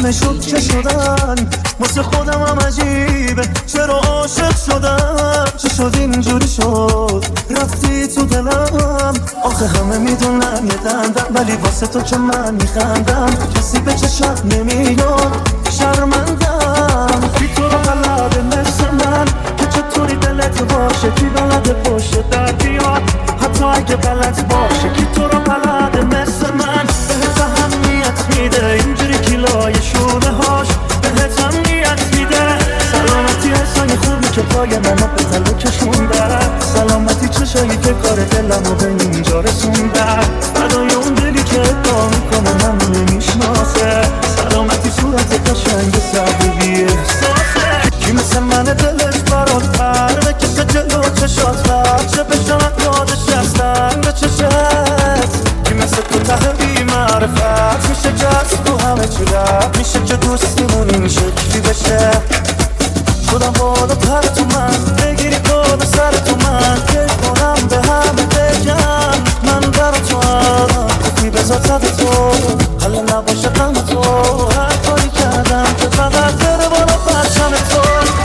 همه شد که شدن واسه خودم هم عجیبه چرا عاشق شدم چه شد اینجوری شد رفتی تو دلم آخه همه میدونن یه دندم ولی واسه تو که من میخندم کسی به چشم نمیاد شرمندم بی تو رو بلده مثل من که چطوری دلت باشه کی بلده پشت در بیاد حتی اگه بلد باشه کی تو رو بلده مثل من بهت اهمیت میده اینجوری کیلای شونه هاش بهت اهمیت میده سلامتی حسای خوبی که پای منو به تلو کشوندن سلامتی چشایی که کار دلمو به اینجا رسوندن فدای اون دلی که ادعا میکنه من نمیشناسه سلامتی صورت قشنگ سبو بی احساسه کی مثل من دلش برات پر بکشه جلو چشات بچه بشنت یادش هستن به چشت کی مثل تو ته بی معرفت میشه جست تو همه چی رفت میشه که دوستیمون این شکلی بشه شدم بالا پر تو من بگیری بالا سر تو من که کنم به همه بگم من برا تو هم کفی بذار تد تو حالا نباشه غم تو هر کاری کردم که فقط بره بالا پرچم تو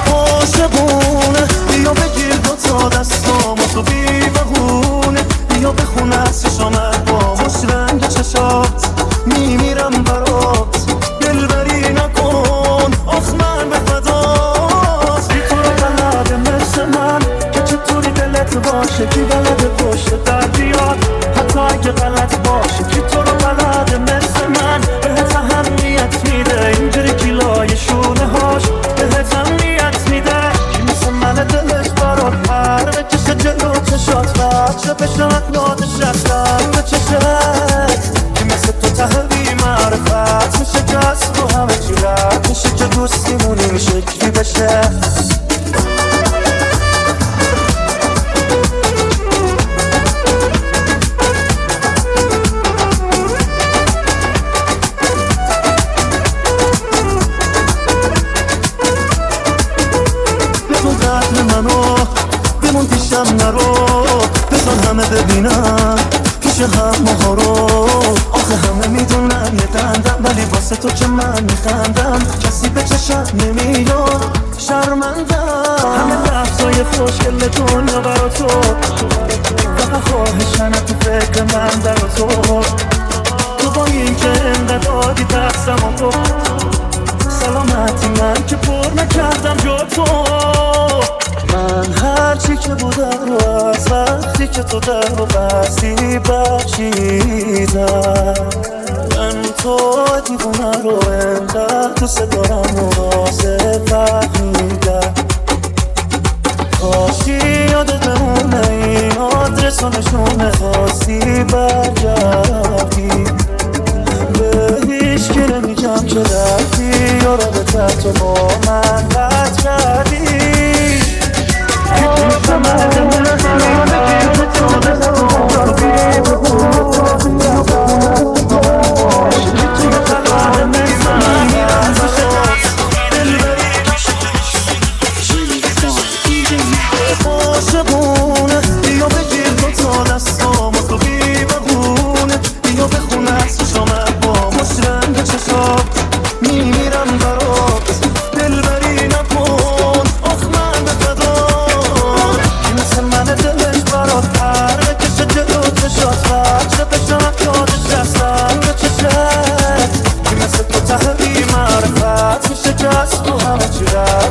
عاشقونه بیا بگیر دوتا دستامو تو بی بهونه بیا بخون عکسش آمد با مش رنگ چشات میمیرم برات دلبری نکن آخ من به فدات بی تو رو بلده مثل من که چطوری دلت باشه کی بلده پشت در بیاد حتی اگه غلط باشه کی تو رو بلده مثل من بهت اهمیت میده اینجوری کیلای شونه هاش بهت اهمیت میده کی مثل من دلش برات پر بکشه جلو چشات بچه بشنت یادش رفتن به چشت کی مثل تو ته بی معرفت میشه جست رو همه چی رفت میشه که دوستیمون این شکلی بشه بمون پیشم نرو بزن همه ببینم پیش هم ماها رو آخه همه میدونن یه دندم ولی واسه تو که من میخندم کسی به چشم نمیاد شرمندم همه لحظای خوشگل دنیا برا تو فقط خواهشن تو فکر من در تو تو با این که انقدر دادی دستم و تو سلامتی من که پر نکردم جا تو من هرچی که بودم رو از وقتی که تو در رو بستی بخشیدم من تو دیوونه رو انقدر دوست دارم و رازه فهمیدم کاشی یادت بمونه این آدرس و نشونه خواستی برگردی به هیچ که نمیگم که رفتی یا رابطت تو با من قطع کردی عاشقونه بیا بگیر دوتا دستامو تو بی بهونه بیا بخون عکسش آمد با مش رنگ چشات میمیرم برات دلبری نکن آخ من به فدات کی مثل من دلش برات پر بکشه جلو چشات بچه بشنم یادش رفتن به چشت کی مثل تو ته بی معرفت میشه جست تو همه چی رفت